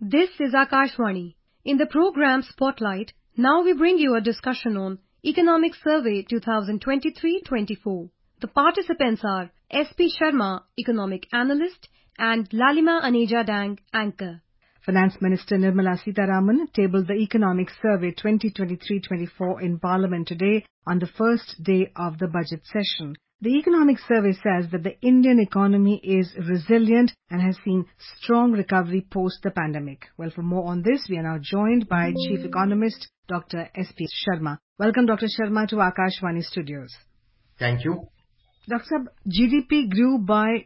This is Akashvani. In the program Spotlight, now we bring you a discussion on Economic Survey 2023-24. The participants are S.P. Sharma, Economic Analyst, and Lalima Aneja Dang, Anchor. Finance Minister Nirmala Sitharaman tabled the Economic Survey 2023-24 in Parliament today on the first day of the budget session. The Economic Survey says that the Indian economy is resilient and has seen strong recovery post the pandemic. Well, for more on this, we are now joined by Chief Economist Dr. S.P. Sharma. Welcome, Dr. Sharma, to Akashvani Studios. Thank you. Dr. GDP grew by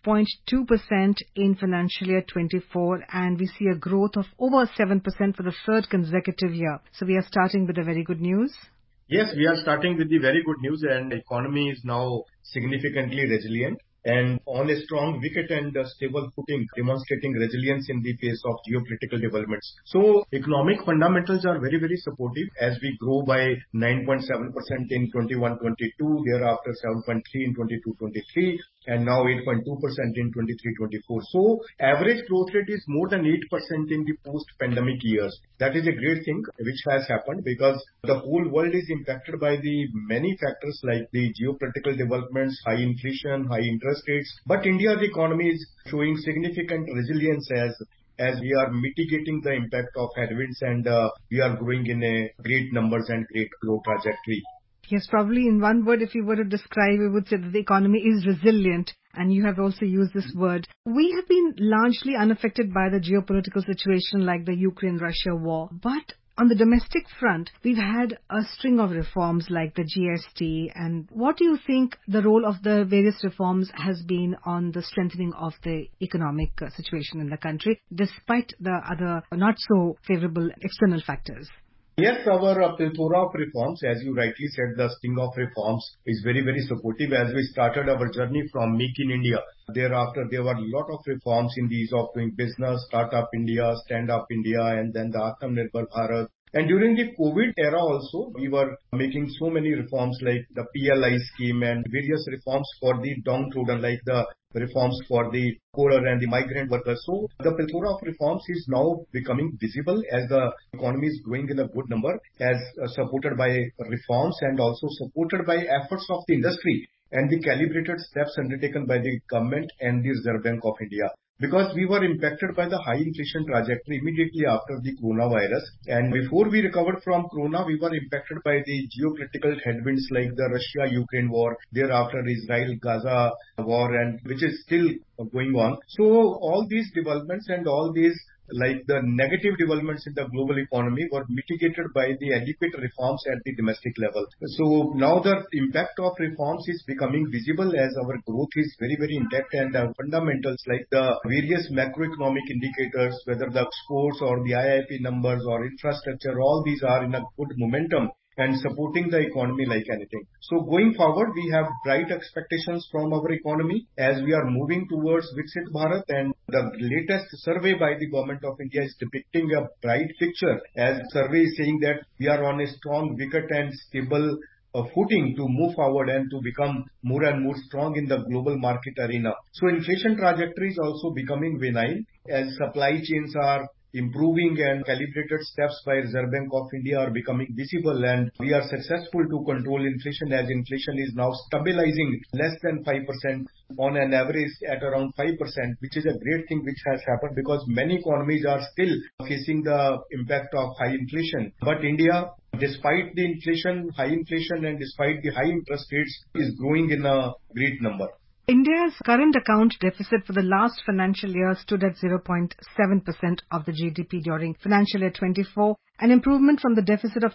8.2% in financial year 24 and we see a growth of over 7% for the third consecutive year. So we are starting with the very good news. Yes, we are starting with the very good news, and the economy is now significantly resilient and on a strong wicket and stable footing, demonstrating resilience in the face of geopolitical developments. So economic fundamentals are very, very supportive as we grow by 9.7% in 21-22, thereafter 7.3 in 22-23, and now 8.2% in 23-24. So average growth rate is more than 8% in the post-pandemic years. That is a great thing which has happened because the whole world is impacted by the many factors like the geopolitical developments, high inflation, high interest rates. But India's economy is showing significant resilience as we are mitigating the impact of headwinds and we are growing in a great numbers and great growth trajectory. Yes, probably in one word, if you were to describe, we would say that the economy is resilient, and you have also used this word. We have been largely unaffected by the geopolitical situation like the Ukraine-Russia war, but on the domestic front, we've had a string of reforms like the GST, and what do you think the role of the various reforms has been on the strengthening of the economic situation in the country, despite the other not so favorable external factors? Yes, our plethora of reforms, as you rightly said, the sting of reforms is very, very supportive as we started our journey from Make in India. Thereafter, there were a lot of reforms in the ease of doing business, Startup India, Stand Up India, and then the Atmanirbhar Bharat. And during the COVID era also, we were making so many reforms like the PLI scheme and various reforms for the downtrodden, like the reforms for the poorer and the migrant workers. So the plethora of reforms is now becoming visible as the economy is growing in a good number, as supported by reforms and also supported by efforts of the industry and the calibrated steps undertaken by the government and the Reserve Bank of India. Because we were impacted by the high inflation trajectory immediately after the coronavirus. And before we recovered from corona, we were impacted by the geopolitical headwinds like the Russia-Ukraine war, thereafter Israel-Gaza war, and which is still going on. So all these developments and all these like the negative developments in the global economy were mitigated by the adequate reforms at the domestic level. So now the impact of reforms is becoming visible as our growth is very, very intact and the fundamentals like the various macroeconomic indicators, whether the exports or the IIP numbers or infrastructure, all these are in a good momentum and supporting the economy like anything. So going forward, we have bright expectations from our economy as we are moving towards Viksit Bharat, and the latest survey by the Government of India is depicting a bright picture as survey is saying that we are on a strong wicket and stable footing to move forward and to become more and more strong in the global market arena. So inflation trajectory is also becoming benign as supply chains are improving and calibrated steps by Reserve Bank of India are becoming visible, and we are successful to control inflation as inflation is now stabilizing less than 5% on an average at around 5%, which is a great thing which has happened because many economies are still facing the impact of high inflation. But India, despite the inflation, high inflation and despite the high interest rates is growing in a great number. India's current account deficit for the last financial year stood at 0.7% of the GDP during financial year 24, an improvement from the deficit of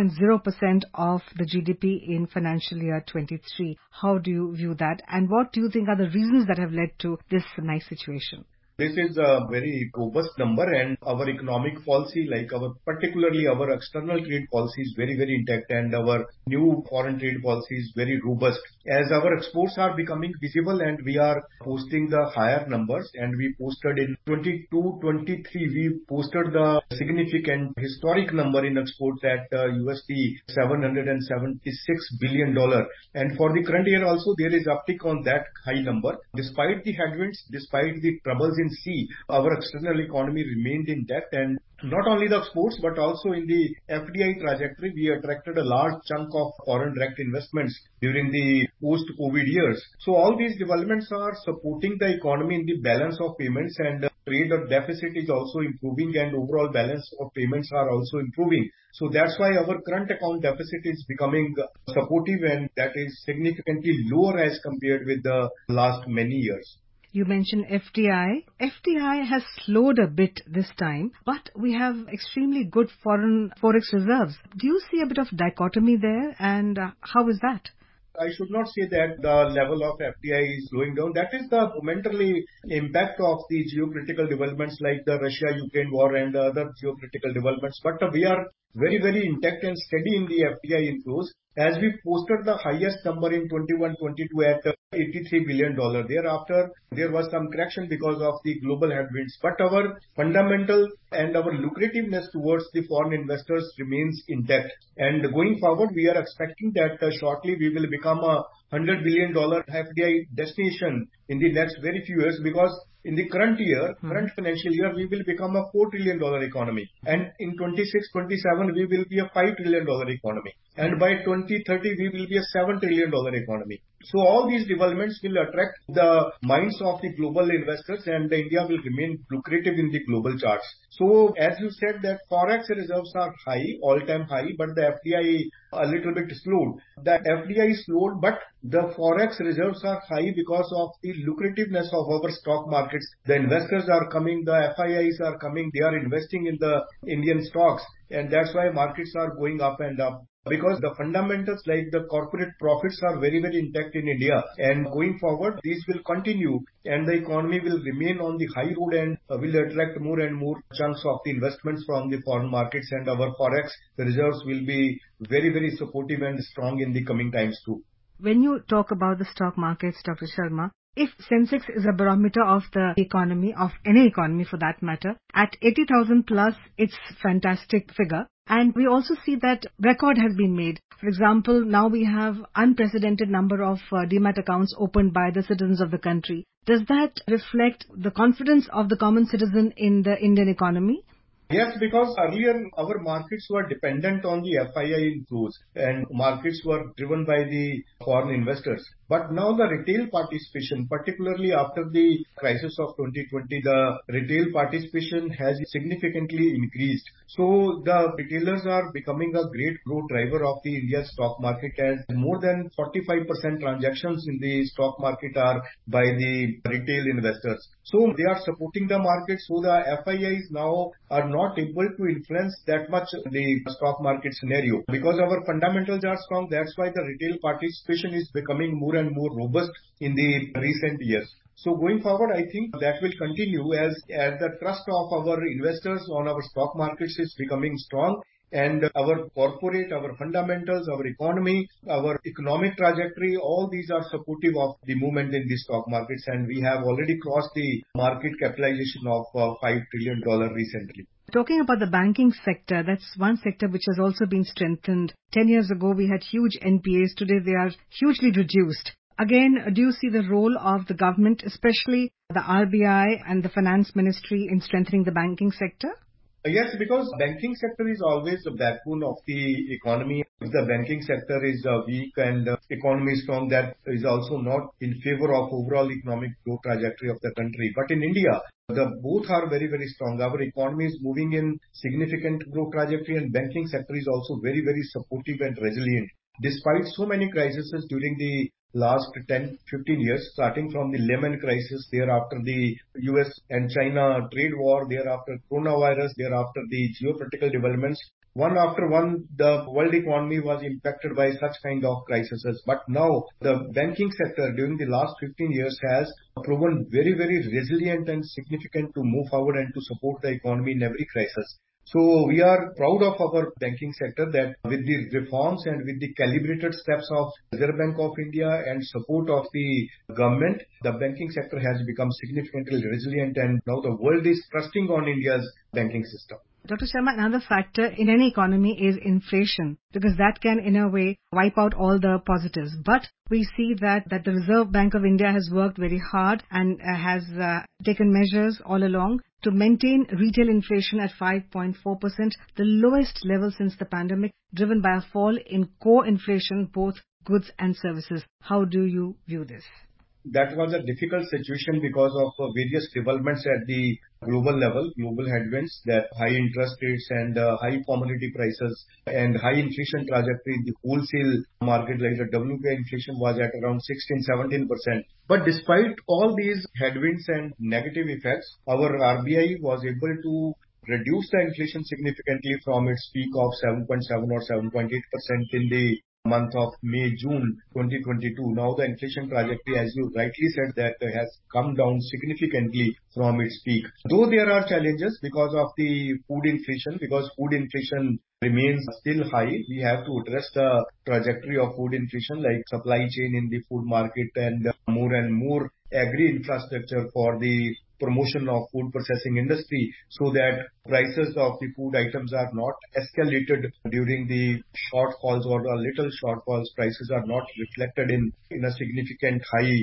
2.0% of the GDP in financial year 23. How do you view that, and what do you think are the reasons that have led to this nice situation? This is a very robust number, and our economic policy, like particularly our external trade policy is very, very intact, and our new foreign trade policy is very robust. As our exports are becoming visible and we are posting the higher numbers, and we posted in 22-23, we posted the significant historic number in exports at USD $776 billion. And for the current year also, there is uptick on that high number. Despite the headwinds, despite the troubles in see, our external economy remained intact, and not only the exports but also in the FDI trajectory, we attracted a large chunk of foreign direct investments during the post-COVID years. So all these developments are supporting the economy in the balance of payments, and trade deficit is also improving, and overall balance of payments are also improving. So that's why our current account deficit is becoming supportive, and that is significantly lower as compared with the last many years. You mentioned FDI. FDI has slowed a bit this time, but we have extremely good foreign forex reserves. Do you see a bit of dichotomy there, and how is that? I should not say that the level of FDI is slowing down. That is the momentarily impact of the geopolitical developments like the Russia-Ukraine war and the other geopolitical developments. But we are very, very intact and steady in the FDI inflows, as we posted the highest number in 21-22 at $83 billion. Thereafter, there was some correction because of the global headwinds. But our fundamental and our lucrativeness towards the foreign investors remains intact. And going forward, we are expecting that shortly we will become a $100 billion FDI destination in the next very few years, because in the current financial year, we will become a $4 trillion economy. And in 26-27, we will be a $5 trillion economy. And by 2030, we will be a $7 trillion economy. So all these developments will attract the minds of the global investors, and India will remain lucrative in the global charts. So as you said, that forex reserves are high, all-time high, but the FDI a little bit slowed. The FDI slowed, but the forex reserves are high because of the lucrativeness of our stock markets. The investors are coming, the FIIs are coming, they are investing in the Indian stocks, and that's why markets are going up and up. Because the fundamentals like the corporate profits are very, very intact in India, and going forward these will continue, and the economy will remain on the high road and will attract more and more chunks of the investments from the foreign markets, and our forex reserves will be very, very supportive and strong in the coming times too. When you talk about the stock markets, Dr. Sharma, if Sensex is a barometer of the economy, of any economy for that matter, at 80,000 plus, it's fantastic figure. And we also see that record has been made. For example, now we have unprecedented number of demat accounts opened by the citizens of the country. Does that reflect the confidence of the common citizen in the Indian economy? Yes, because earlier our markets were dependent on the FII inflows, and markets were driven by the foreign investors. But now the retail participation, particularly after the crisis of 2020, the retail participation has significantly increased. So the retailers are becoming a great growth driver of the Indian stock market, as more than 45% transactions in the stock market are by the retail investors. So they are supporting the market, so the FIIs now are not able to influence that much the stock market scenario. Because our fundamentals are strong, that's why the retail participation is becoming more and more robust in the recent years. So going forward, I think that will continue as the trust of our investors on our stock markets is becoming strong, and our corporate, our fundamentals, our economy, our economic trajectory, all these are supportive of the movement in the stock markets, and we have already crossed the market capitalization of $5 trillion recently. Talking about the banking sector, that's one sector which has also been strengthened. 10 years ago, we had huge NPAs. Today, they are hugely reduced. Again, do you see the role of the government, especially the RBI and the Finance Ministry, in strengthening the banking sector? Yes, because banking sector is always the backbone of the economy. If the banking sector is weak and economy is strong, that is also not in favor of overall economic growth trajectory of the country. But in India, the both are very, very strong. Our economy is moving in significant growth trajectory, and banking sector is also very, very supportive and resilient. Despite so many crises during the last 10-15 years, starting from the Lehman crisis, thereafter the US and China trade war, thereafter coronavirus, thereafter the geopolitical developments. One after one, the world economy was impacted by such kind of crises. But now, the banking sector during the last 15 years has proven very, very resilient and significant to move forward and to support the economy in every crisis. So we are proud of our banking sector that with the reforms and with the calibrated steps of Reserve Bank of India and support of the government, the banking sector has become significantly resilient, and now the world is trusting on India's banking system. Dr. Sharma, another factor in any economy is inflation, because that can in a way wipe out all the positives. But we see that the Reserve Bank of India has worked very hard and has taken measures all along to maintain retail inflation at 5.4%, the lowest level since the pandemic, driven by a fall in core inflation, both goods and services. How do you view this? That was a difficult situation because of various developments at the global level, global headwinds, that high interest rates and high commodity prices and high inflation trajectory in the wholesale market, like the WPI inflation was at around 16-17%. But despite all these headwinds and negative effects, our RBI was able to reduce the inflation significantly from its peak of 7.7 or 7.8% in the month of May-June 2022. Now the inflation trajectory, as you rightly said, that has come down significantly from its peak. Though there are challenges because of the food inflation, because food inflation remains still high, we have to address the trajectory of food inflation, like supply chain in the food market and more agri-infrastructure for the promotion of food processing industry, so that prices of the food items are not escalated during the shortfalls or the little shortfalls. Prices are not reflected in a significant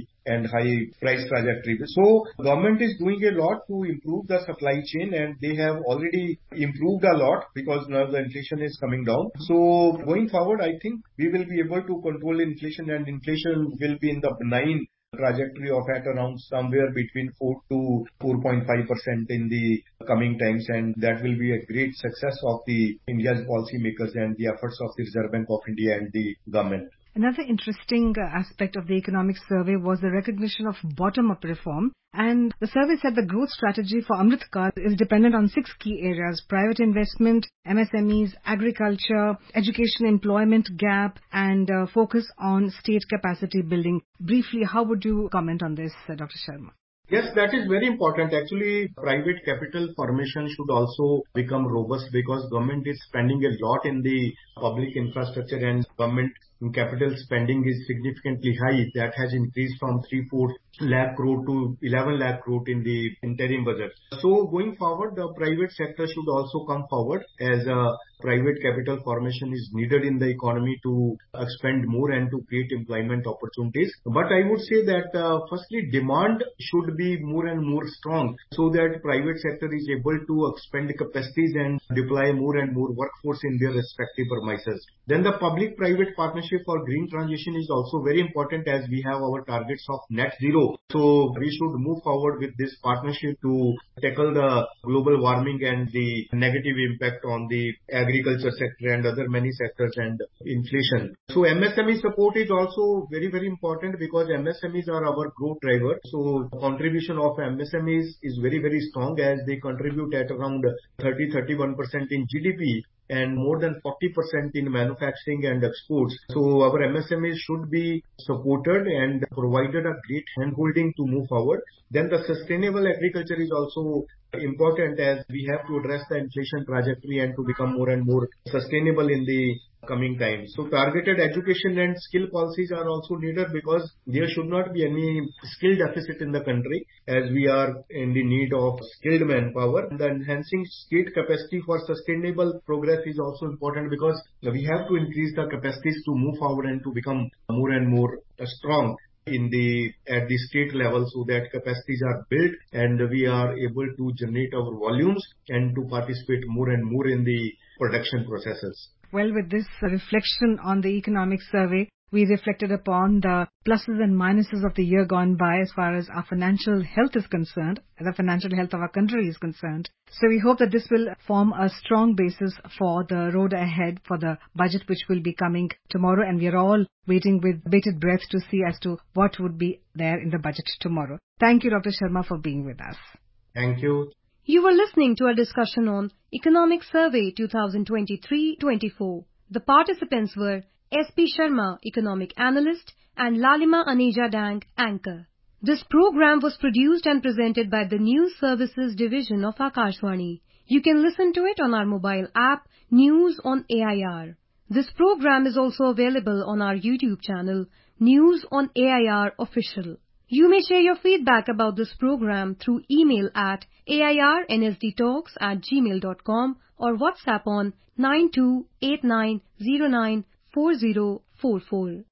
high price trajectory. So government is doing a lot to improve the supply chain, and they have already improved a lot because now the inflation is coming down. So going forward, I think we will be able to control inflation, and inflation will be in the benign trajectory of at around somewhere between 4 to 4.5% in the coming times, and that will be a great success of the India's policymakers and the efforts of the Reserve Bank of India and the government. Another interesting aspect of the economic survey was the recognition of bottom-up reform. And the survey said the growth strategy for Amrit Kal is dependent on 6 key areas: private investment, MSMEs, agriculture, education employment gap, and focus on state capacity building. Briefly, how would you comment on this, Dr. Sharma? Yes, that is very important. Actually, private capital formation should also become robust because government is spending a lot in the public infrastructure, and government capital spending is significantly high. That has increased from 3-4 lakh crore to 11 lakh crore in the interim budget. So going forward, the private sector should also come forward, as private capital formation is needed in the economy to expand more and to create employment opportunities. But I would say that firstly, demand should be more and more strong, so that private sector is able to expand capacities and deploy more and more workforce in their respective premises. Then the public-private partnership for green transition is also very important, as we have our targets of net zero. So we should move forward with this partnership to tackle the global warming and the negative impact on the agriculture sector and other many sectors and inflation. So MSME support is also very, very important because MSMEs are our growth driver. So contribution of MSMEs is very, very strong, as they contribute at around 30-31% in GDP and more than 40% in manufacturing and exports. So our MSMEs should be supported and provided a great handholding to move forward. Then the sustainable agriculture is also important, as we have to address the inflation trajectory and to become more and more sustainable in the coming times. So targeted education and skill policies are also needed, because there should not be any skill deficit in the country, as we are in the need of skilled manpower. And the enhancing state capacity for sustainable progress is also important, because we have to increase the capacities to move forward and to become more and more strong at the state level, so that capacities are built and we are able to generate our volumes and to participate more and more in the production processes. Well, with this reflection on the economic survey, we reflected upon the pluses and minuses of the year gone by as far as our financial health is concerned, the financial health of our country is concerned. So we hope that this will form a strong basis for the road ahead for the budget, which will be coming tomorrow, and we are all waiting with bated breath to see as to what would be there in the budget tomorrow. Thank you, Dr. Sharma, for being with us. Thank you. You were listening to a discussion on Economic Survey 2023-24. The participants were S.P. Sharma, Economic Analyst, and Lalima Aneja Dang, Anchor. This program was produced and presented by the News Services Division of Akashvani. You can listen to it on our mobile app, News on AIR. This program is also available on our YouTube channel, News on AIR Official. You may share your feedback about this program through email at airnsdtalks@gmail.com or WhatsApp on 9289094044.